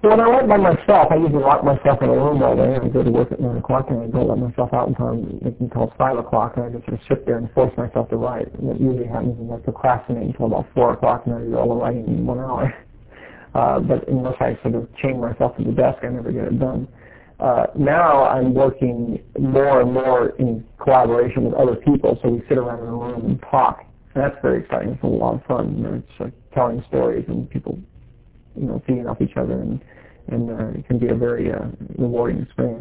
So when I work by myself, I usually lock myself in a room all day. I go to work at 9 o'clock and I don't let myself out until 5 o'clock, and I just sort of sit there and force myself to write. And what usually happens is I procrastinate until about 4 o'clock and I do all the writing in 1 hour. But unless I sort of chain myself to the desk, I never get it done. Now I'm working more and more in collaboration with other people, so we sit around in a room and talk. And that's very exciting. It's a lot of fun. You know, it's like telling stories and people, feeding off each other, and it can be a very rewarding experience.